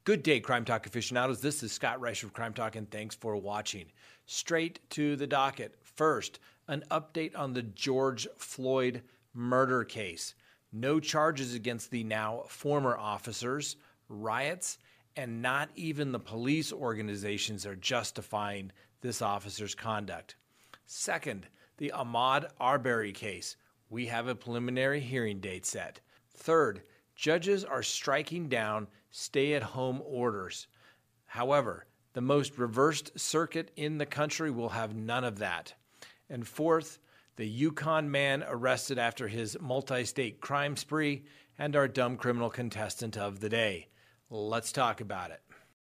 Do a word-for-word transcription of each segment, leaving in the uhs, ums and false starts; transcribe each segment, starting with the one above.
Good day, Crime Talk aficionados. This is Scott Reich of Crime Talk, and thanks for watching. Straight to the docket. First, an update on the George Floyd murder case. No charges against the now former officers, riots, and not even the police organizations are justifying this officer's conduct. Second, the Ahmaud Arbery case. We have a preliminary hearing date set. Third, judges are striking down stay-at-home orders. However, the most reversed circuit in the country will have none of that. And fourth, the Yukon man arrested after his multi-state crime spree, and our dumb criminal contestant of the day. Let's talk about it.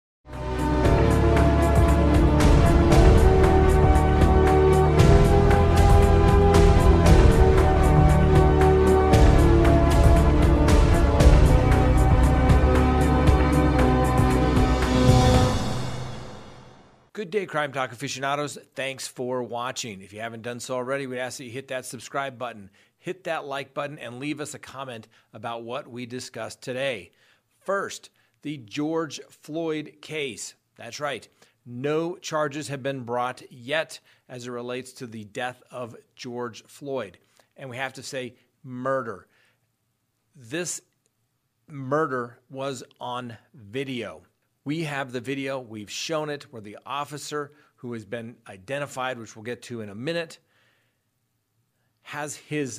Good day, Crime Talk aficionados. Thanks for watching. If you haven't done so already, we ask that you hit that subscribe button, hit that like button, and leave us a comment about what we discussed today. First, the George Floyd case. That's right. No charges have been brought yet as it relates to the death of George Floyd. And we have to say murder. This murder was on video. We have the video. We've shown it where the officer, who has been identified, which we'll get to in a minute, has his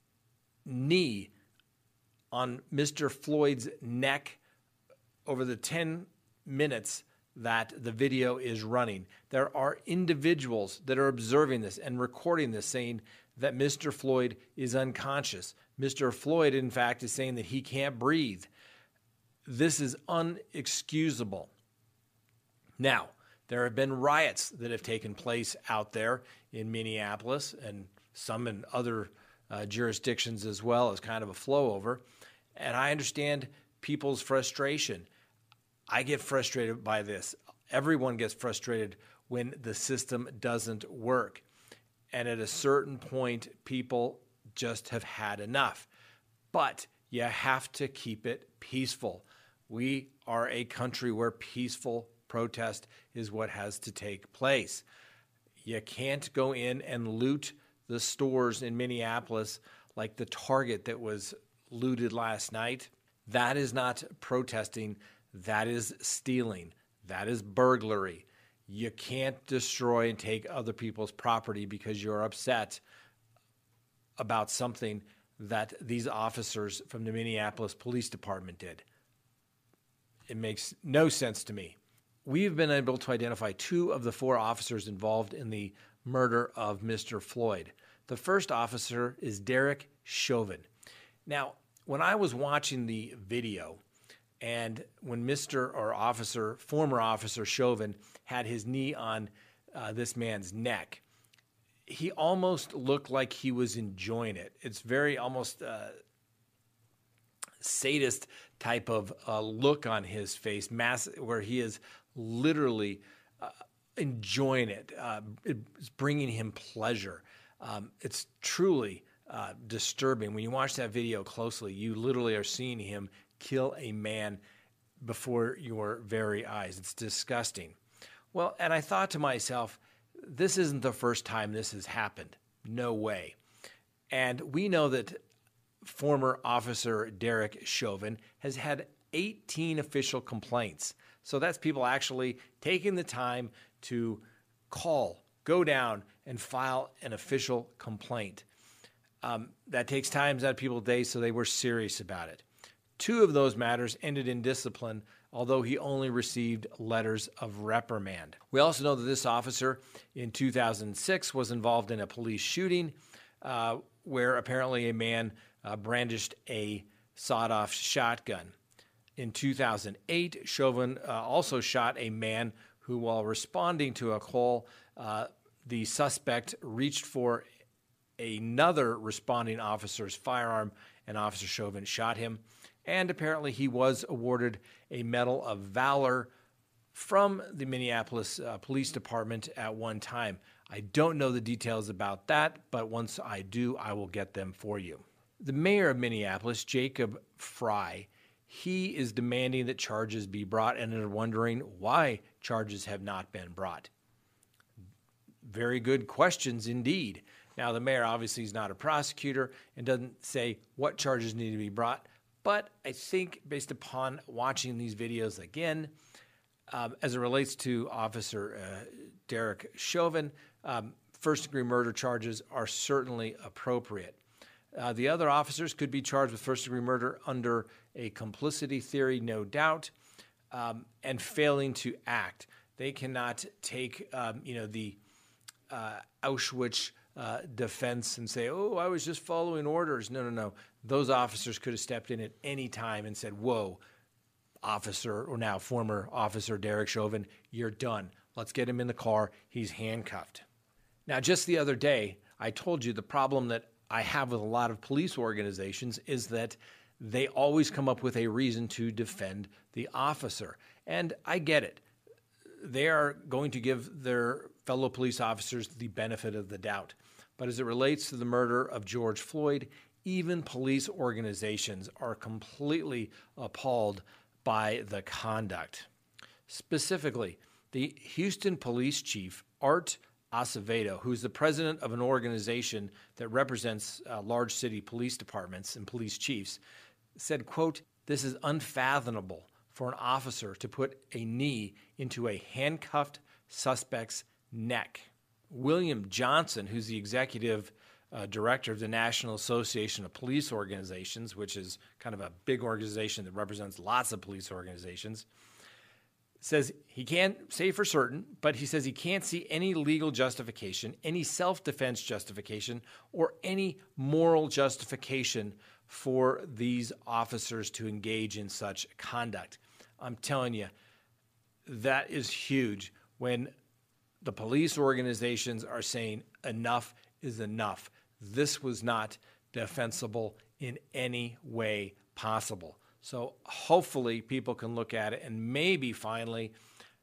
knee on Mister Floyd's neck over the ten minutes that the video is running. There are individuals that are observing this and recording this, saying that Mister Floyd is unconscious. Mister Floyd, in fact, is saying that he can't breathe. This is unexcusable. Now, there have been riots that have taken place out there in Minneapolis and some in other uh, jurisdictions as well, as kind of a flow over. And I understand people's frustration. I get frustrated by this. Everyone gets frustrated when the system doesn't work. And at a certain point, people just have had enough. But you have to keep it peaceful. We are a country where peaceful protest is what has to take place. You can't go in and loot the stores in Minneapolis like the Target that was looted last night. That is not protesting. That is stealing. That is burglary. You can't destroy and take other people's property because you're upset about something that these officers from the Minneapolis Police Department did. It makes no sense to me. We've been able to identify two of the four officers involved in the murder of Mister Floyd. The first officer is Derek Chauvin. Now, when I was watching the video, and when Mister or officer, former officer Chauvin had his knee on uh, this man's neck, he almost looked like he was enjoying it. It's very almost uh, sadist type of uh, look on his face, mass, where he is literally uh, enjoying it. Uh, it's bringing him pleasure. Um, it's truly uh, disturbing. When you watch that video closely, you literally are seeing him kill a man before your very eyes. It's disgusting. Well, and I thought to myself, this isn't the first time this has happened. No way. And we know that former officer Derek Chauvin has had eighteen official complaints. So that's people actually taking the time to call, go down, and file an official complaint. Um, that takes time out of people's days, so they were serious about it. Two of those matters ended in discipline, although he only received letters of reprimand. We also know that this officer in two thousand six was involved in a police shooting uh, where apparently a man uh, brandished a sawed-off shotgun. In two thousand eight, Chauvin uh, also shot a man who, while responding to a call, uh, the suspect reached for another responding officer's firearm, and Officer Chauvin shot him. And apparently he was awarded a Medal of Valor from the Minneapolis uh, Police Department at one time. I don't know the details about that, but once I do, I will get them for you. The mayor of Minneapolis, Jacob Frey, He is demanding that charges be brought and are wondering why charges have not been brought. Very good questions indeed. Now, the mayor obviously is not a prosecutor and doesn't say what charges need to be brought, but I think based upon watching these videos again, um, as it relates to Officer uh, Derek Chauvin, um, first-degree murder charges are certainly appropriate. Uh, the other officers could be charged with first-degree murder under a complicity theory, no doubt, um, and failing to act. They cannot take, um, you know, the uh, Auschwitz uh, defense and say, oh, I was just following orders. No, no, no. Those officers could have stepped in at any time and said, whoa, officer, or now former officer Derek Chauvin, you're done. Let's get him in the car. He's handcuffed. Now, just the other day, I told you the problem that I have with a lot of police organizations is that they always come up with a reason to defend the officer. And I get it. They are going to give their fellow police officers the benefit of the doubt. But as it relates to the murder of George Floyd, even police organizations are completely appalled by the conduct. Specifically, the Houston police chief, Art Acevedo, who's the president of an organization that represents uh, large city police departments and police chiefs, said, quote, "This is unfathomable for an officer to put a knee into a handcuffed suspect's neck." William Johnson, who's the executive uh, director of the National Association of Police Organizations, which is kind of a big organization that represents lots of police organizations, says he can't say for certain, but he says he can't see any legal justification, any self-defense justification, or any moral justification for these officers to engage in such conduct. I'm telling you, that is huge when the police organizations are saying enough is enough. This was not defensible in any way possible. So hopefully people can look at it and maybe finally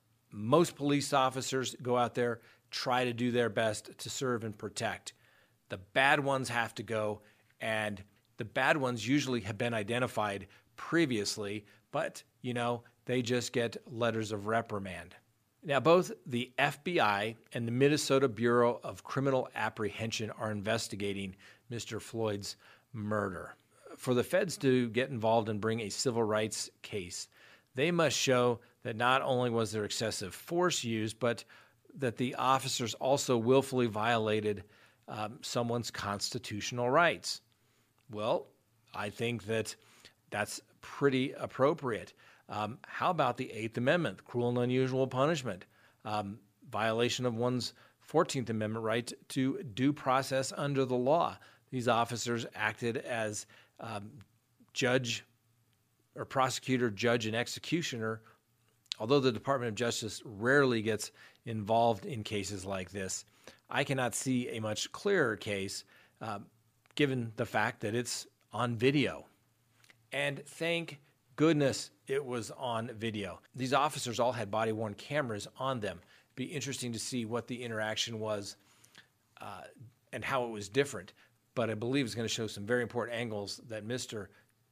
most police officers go out there, try to do their best to serve and protect. The bad ones have to go, and the bad ones usually have been identified previously, but, you know, they just get letters of reprimand. Now, both the F B I and the Minnesota Bureau of Criminal Apprehension are investigating Mister Floyd's murder. For the feds to get involved and bring a civil rights case, they must show that not only was there excessive force used, but that the officers also willfully violated um, someone's constitutional rights. Well, I think that that's pretty appropriate. Um, how about the Eighth Amendment, cruel and unusual punishment, um, violation of one's fourteenth Amendment right to due process under the law? These officers acted as um, judge or prosecutor, judge, and executioner. Although the Department of Justice rarely gets involved in cases like this, I cannot see a much clearer case uh, given the fact that it's on video. And thank goodness it was on video. These officers all had body-worn cameras on them. It'd be interesting to see what the interaction was uh, and how it was different. But I believe it's going to show some very important angles that Mister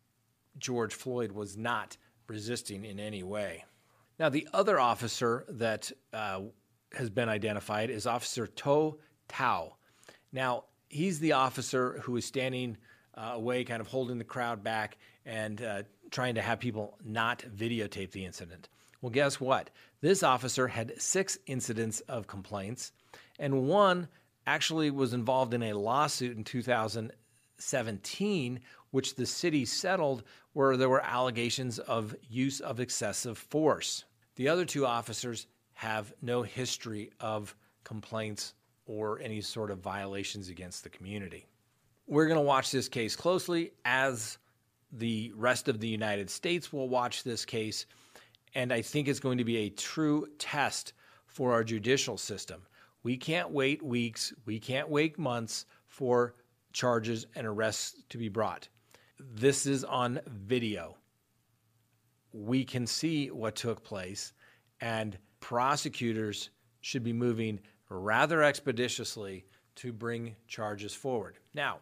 George Floyd was not resisting in any way. Now, the other officer that uh, has been identified is Officer To Tao. Now, he's the officer who is standing uh, away, kind of holding the crowd back and uh, trying to have people not videotape the incident. Well, guess what? This officer had six incidents of complaints, and one actually was involved in a lawsuit in two thousand seventeen, which the city settled, where there were allegations of use of excessive force. The other two officers have no history of complaints or any sort of violations against the community. We're going to watch this case closely, as the rest of the United States will watch this case, and I think it's going to be a true test for our judicial system. We can't wait weeks, we can't wait months for charges and arrests to be brought. This is on video. We can see what took place, and prosecutors should be moving rather expeditiously to bring charges forward. Now,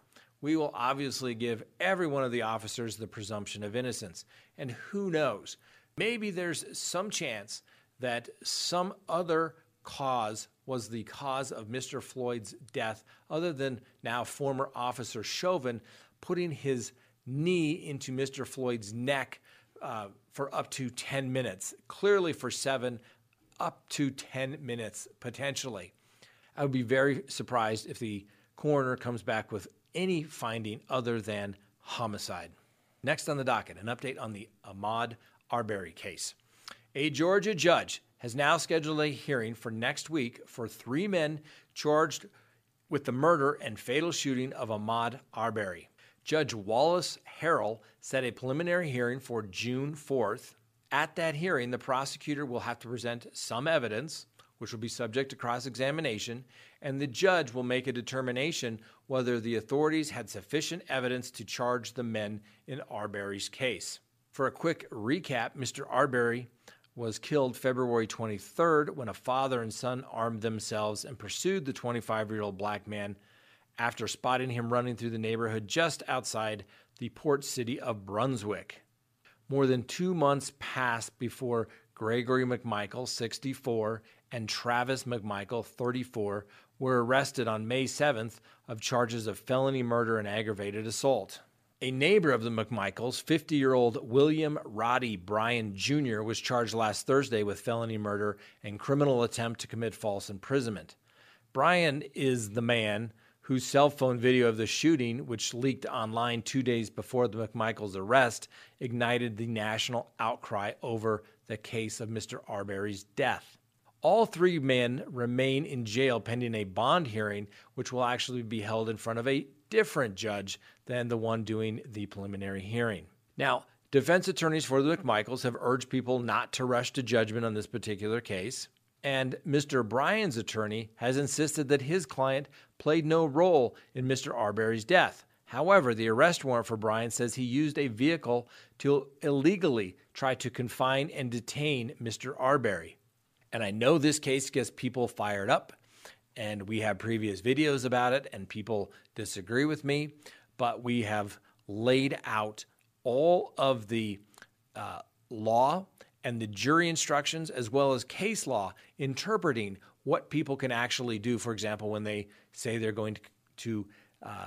we will obviously give every one of the officers the presumption of innocence. And who knows, maybe there's some chance that some other cause was the cause of Mister Floyd's death, other than now former Officer Chauvin putting his knee into Mister Floyd's neck uh, for up to ten minutes, clearly for seven, up to ten minutes potentially. I would be very surprised if the coroner comes back with any finding other than homicide. Next on the docket, an update on the Ahmaud Arbery case. A Georgia judge has now scheduled a hearing for next week for three men charged with the murder and fatal shooting of Ahmaud Arbery. Judge Wallace Harrell set a preliminary hearing for June fourth. At that hearing, the prosecutor will have to present some evidence, which will be subject to cross-examination, and the judge will make a determination whether the authorities had sufficient evidence to charge the men in Arbery's case. For a quick recap, Mister Arbery was killed February twenty-third when a father and son armed themselves and pursued the twenty-five-year-old black man after spotting him running through the neighborhood just outside the port city of Brunswick. More than two months passed before Gregory McMichael, sixty-four, and Travis McMichael, thirty-four, were arrested on May seventh of charges of felony murder and aggravated assault. A neighbor of the McMichaels, fifty-year-old William Roddy Bryan Junior, was charged last Thursday with felony murder and criminal attempt to commit false imprisonment. Bryan is the man whose cell phone video of the shooting, which leaked online two days before the McMichaels' arrest, ignited the national outcry over the case of Mister Arbery's death. All three men remain in jail pending a bond hearing, which will actually be held in front of a different judge than the one doing the preliminary hearing. Now, defense attorneys for the McMichaels have urged people not to rush to judgment on this particular case, and Mister Bryan's attorney has insisted that his client played no role in Mister Arbery's death. However, the arrest warrant for Bryan says he used a vehicle to illegally try to confine and detain Mister Arbery. And I know this case gets people fired up, and we have previous videos about it, and people disagree with me, but we have laid out all of the uh, law and the jury instructions, as well as case law interpreting what people can actually do, for example, when they say they're going to, to uh,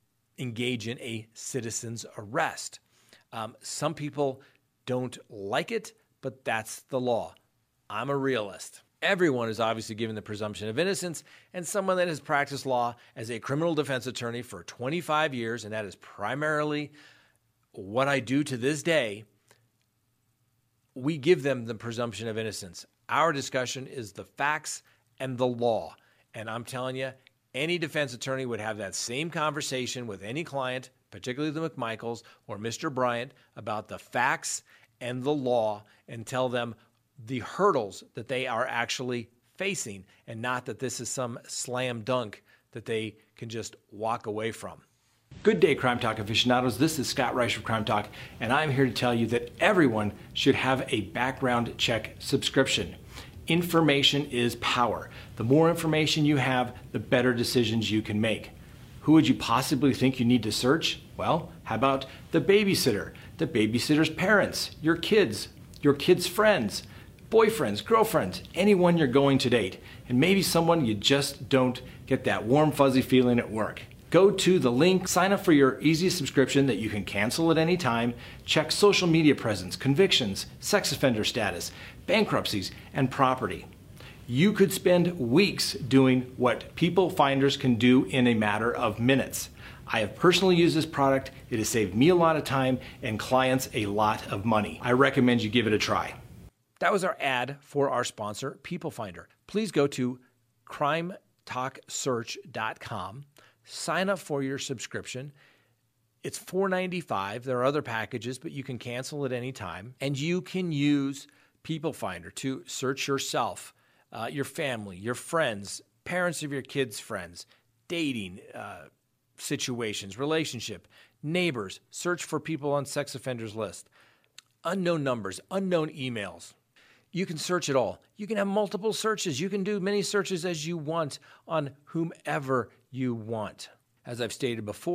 engage in a citizen's arrest. Um, some people don't like it, but that's the law. I'm a realist. Everyone is obviously given the presumption of innocence, and someone that has practiced law as a criminal defense attorney for twenty-five years, and that is primarily what I do to this day, we give them the presumption of innocence. Our discussion is the facts and the law. And I'm telling you, any defense attorney would have that same conversation with any client, particularly the McMichaels or Mister Bryant, about the facts and the law, and tell them the hurdles that they are actually facing, and not that this is some slam dunk that they can just walk away from. Good day, Crime Talk aficionados. This is Scott Reich of Crime Talk, and I'm here to tell you that everyone should have a background check subscription. Information is power. The more information you have, the better decisions you can make. Who would you possibly think you need to search? Well, how about the babysitter, the babysitter's parents, your kids, your kids' friends, boyfriends, girlfriends, anyone you're going to date, and maybe someone you just don't get that warm, fuzzy feeling at work. Go to the link, sign up for your easy subscription that you can cancel at any time, check social media presence, convictions, sex offender status, bankruptcies, and property. You could spend weeks doing what people finders can do in a matter of minutes. I have personally used this product. It has saved me a lot of time and clients a lot of money. I recommend you give it a try. That was our ad for our sponsor, People Finder. Please go to crime talk search dot com. Sign up for your subscription. It's four dollars and ninety-five cents. There are other packages, but you can cancel at any time. And you can use People Finder to search yourself, uh, your family, your friends, parents of your kids' friends, dating uh, situations, relationship, neighbors. Search for people on sex offenders list. Unknown numbers, unknown emails. You can search it all. You can have multiple searches. You can do many searches as you want on whomever you want. As I've stated before,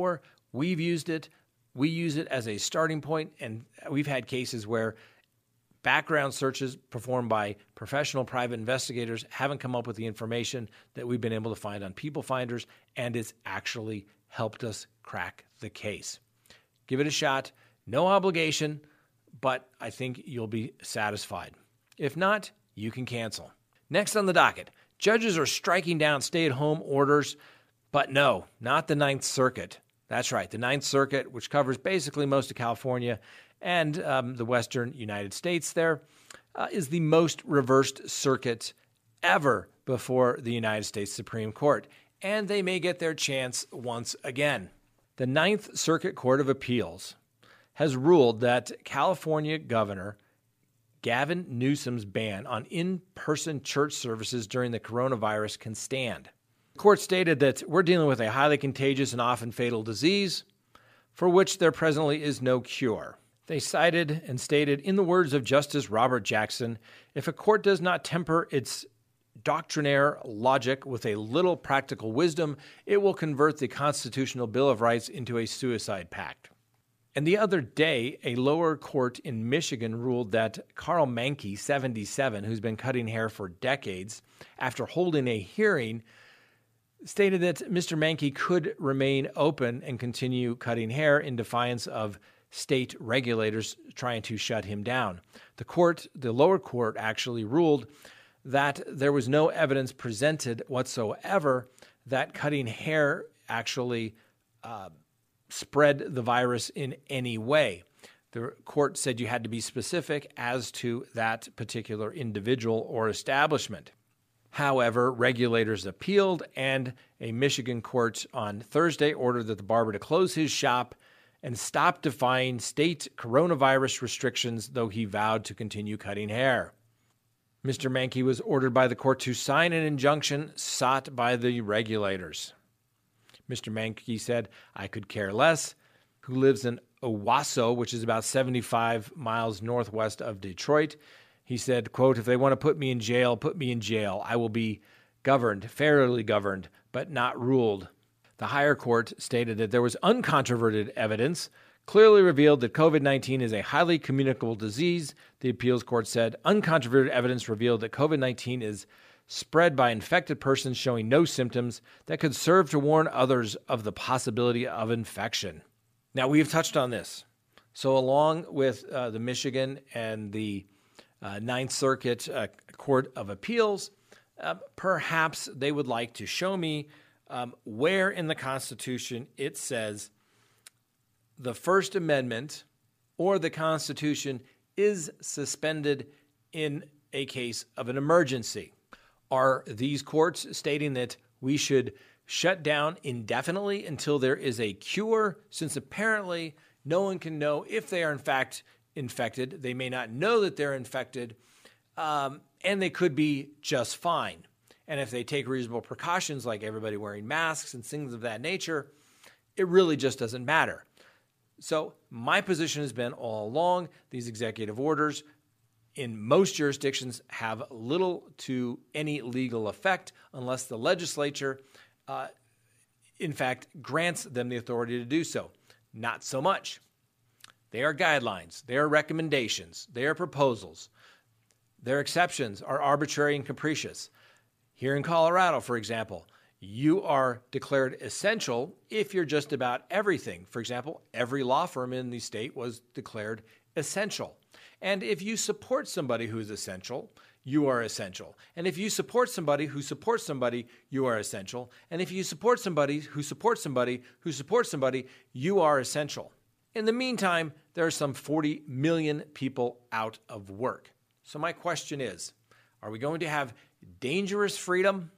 We've used it. We use it as a starting point, and we've had cases where background searches performed by professional private investigators haven't come up with the information that we've been able to find on People Finders, and it's actually helped us crack the case. Give it a shot. No obligation, but I think you'll be satisfied. If not, you can cancel. Next on the docket, judges are striking down stay-at-home orders, but no, not the Ninth Circuit. That's right, the Ninth Circuit, which covers basically most of California and um, the western United States there, uh, is the most reversed circuit ever before the United States Supreme Court, and they may get their chance once again. The Ninth Circuit Court of Appeals has ruled that California Governor Gavin Newsom's ban on in-person church services during the coronavirus can stand. The court stated that we're dealing with a highly contagious and often fatal disease for which there presently is no cure. They cited and stated, in the words of Justice Robert Jackson, if a court does not temper its doctrinaire logic with a little practical wisdom, it will convert the Constitutional Bill of Rights into a suicide pact. And the other day, a lower court in Michigan ruled that Carl Mankey, seventy-seven, who's been cutting hair for decades, after holding a hearing, stated that Mister Mankey could remain open and continue cutting hair in defiance of state regulators trying to shut him down. The court, the lower court, actually ruled that there was no evidence presented whatsoever that cutting hair actually uh, spread the virus in any way. The court said you had to be specific as to that particular individual or establishment. However, regulators appealed, and a Michigan court on Thursday ordered that the barber to close his shop and stop defying state coronavirus restrictions, though he vowed to continue cutting hair. Mister Mankey was ordered by the court to sign an injunction sought by the regulators. Mister Mankey said, I could care less, who lives in Owasso, which is about seventy-five miles northwest of Detroit. He said, quote, if they want to put me in jail, put me in jail. I will be governed, fairly governed, but not ruled. The higher court stated that there was uncontroverted evidence, clearly revealed that COVID nineteen is a highly communicable disease. The appeals court said uncontroverted evidence revealed that COVID nineteen is spread by infected persons showing no symptoms that could serve to warn others of the possibility of infection. Now, we've touched on this. So along with uh, the Michigan and the uh, Ninth Circuit uh, Court of Appeals, uh, perhaps they would like to show me um, where in the Constitution it says the First Amendment or the Constitution is suspended in a case of an emergency. Are these courts stating that we should shut down indefinitely until there is a cure, since apparently no one can know if they are in fact infected? They may not know that they're infected, um, and they could be just fine. And if they take reasonable precautions, like everybody wearing masks and things of that nature, it really just doesn't matter. So my position has been all along, these executive orders in most jurisdictions have little to any legal effect unless the legislature, uh, in fact, grants them the authority to do so. Not so much. They are guidelines. They are recommendations. They are proposals. Their exceptions are arbitrary and capricious. Here in Colorado, for example, you are declared essential if you're just about everything. For example, every law firm in the state was declared essential. And if you support somebody who's essential, you are essential. And if you support somebody who supports somebody, you are essential. And if you support somebody who supports somebody who supports somebody, you are essential. In the meantime, there are some forty million people out of work. So my question is, are we going to have dangerous freedom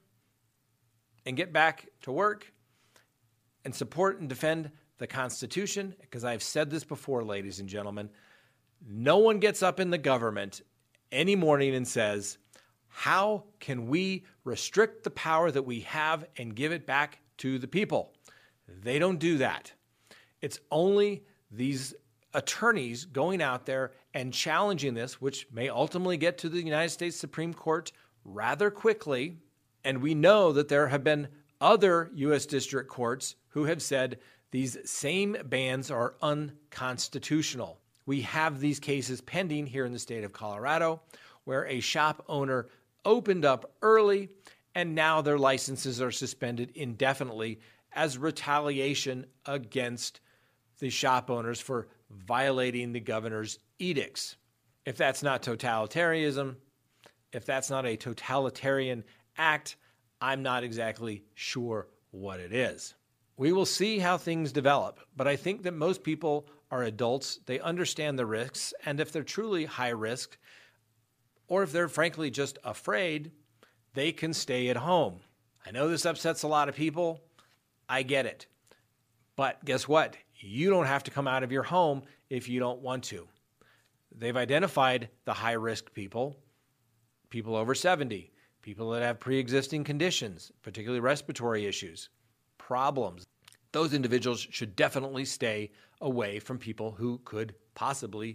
and get back to work and support and defend the Constitution? Because I've said this before, ladies and gentlemen, no one gets up in the government any morning and says, how can we restrict the power that we have and give it back to the people? They don't do that. It's only these attorneys going out there and challenging this, which may ultimately get to the United States Supreme Court rather quickly. And we know that there have been other U S district courts who have said These same bans are unconstitutional. We have these cases pending here in the state of Colorado where a shop owner opened up early and now their licenses are suspended indefinitely as retaliation against the shop owners for violating the governor's edicts. If that's not totalitarianism, if that's not a totalitarian act, I'm not exactly sure what it is. We will see how things develop, but I think that most people are adults. They understand the risks, and if they're truly high risk, or if they're frankly just afraid, they can stay at home. I know this upsets a lot of people. I get it. But guess what? You don't have to come out of your home if you don't want to. They've identified the high-risk people, people over seventy, people that have pre-existing conditions, particularly respiratory issues, problems. Those individuals should definitely stay away from people who could possibly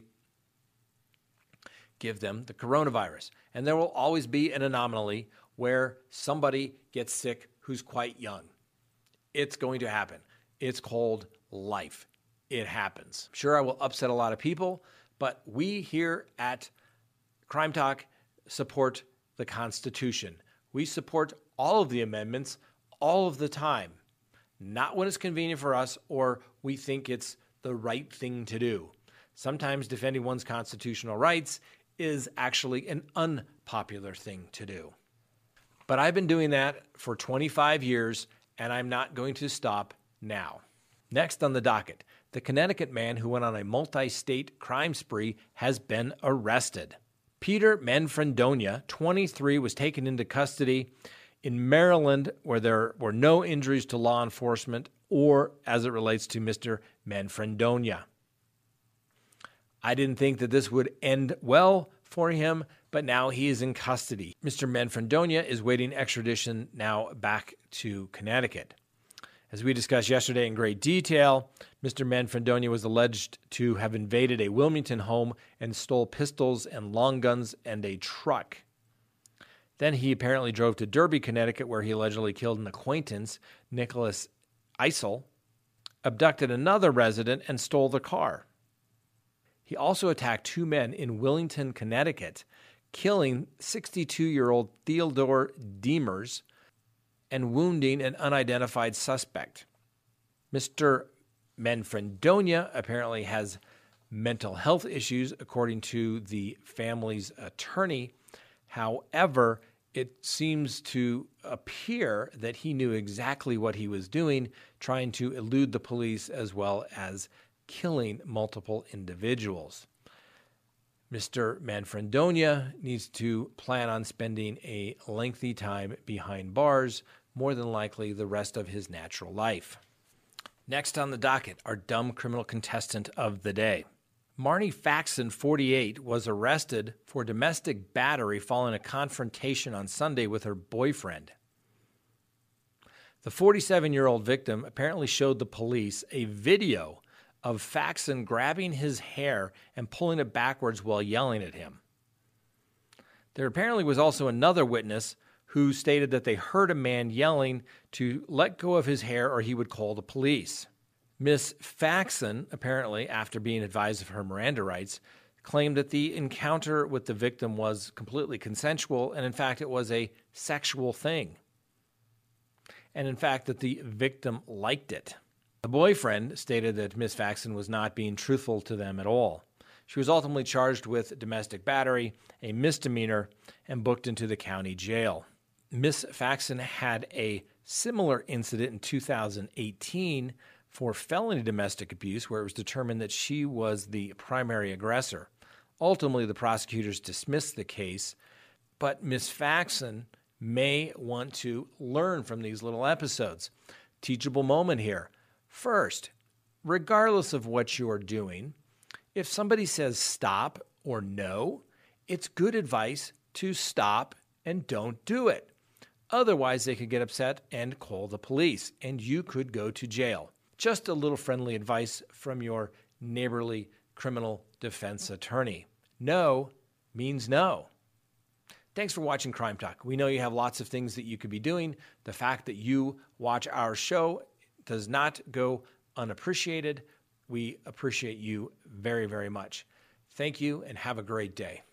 give them the coronavirus. And there will always be an anomaly where somebody gets sick who's quite young. It's going to happen. It's called life. It happens. Sure, I will upset a lot of people, but we here at Crime Talk support the Constitution. We support all of the amendments all of the time, not when it's convenient for us or we think it's the right thing to do. Sometimes defending one's constitutional rights is actually an unpopular thing to do. But I've been doing that for twenty-five years, and I'm not going to stop now. Next on the docket, the Connecticut man who went on a multi-state crime spree has been arrested. Peter Manfredonia, twenty-three, was taken into custody in Maryland where there were no injuries to law enforcement or as it relates to Mister Manfredonia. I didn't think that this would end well for him, but now he is in custody. Mister Manfredonia is waiting extradition now back to Connecticut. As we discussed yesterday in great detail, Mister Manfredonia was alleged to have invaded a Wilmington home and stole pistols and long guns and a truck. Then he apparently drove to Derby, Connecticut, where he allegedly killed an acquaintance, Nicholas Eisel, abducted another resident, and stole the car. He also attacked two men in Willington, Connecticut, killing sixty-two-year-old Theodore Demers and wounding an unidentified suspect. Mister Manfredonia apparently has mental health issues, according to the family's attorney. However, it seems to appear that he knew exactly what he was doing, trying to elude the police as well as killing multiple individuals. Mister Manfredonia needs to plan on spending a lengthy time behind bars, more than likely the rest of his natural life. Next on the docket, our dumb criminal contestant of the day. Marnie Faxon, forty-eight, was arrested for domestic battery following a confrontation on Sunday with her boyfriend. The forty-seven-year-old victim apparently showed the police a video of Faxon grabbing his hair and pulling it backwards while yelling at him. There apparently was also another witness who stated that they heard a man yelling to let go of his hair or he would call the police. Miss Faxon, apparently, after being advised of her Miranda rights, claimed that the encounter with the victim was completely consensual, and in fact it was a sexual thing. And in fact that the victim liked it. The boyfriend stated that Miss Faxon was not being truthful to them at all. She was ultimately charged with domestic battery, a misdemeanor, and booked into the county jail. Miss Faxon had a similar incident in two thousand eighteen for felony domestic abuse, where it was determined that she was the primary aggressor. Ultimately, the prosecutors dismissed the case, but Miss Faxon may want to learn from these little episodes. Teachable moment here. First, regardless of what you are doing, if somebody says stop or no, it's good advice to stop and don't do it. Otherwise, they could get upset and call the police, and you could go to jail. Just a little friendly advice from your neighborly criminal defense attorney. No means no. Thanks for watching Crime Talk. We know you have lots of things that you could be doing. The fact that you watch our show does not go unappreciated. We appreciate you very, very much. Thank you and have a great day.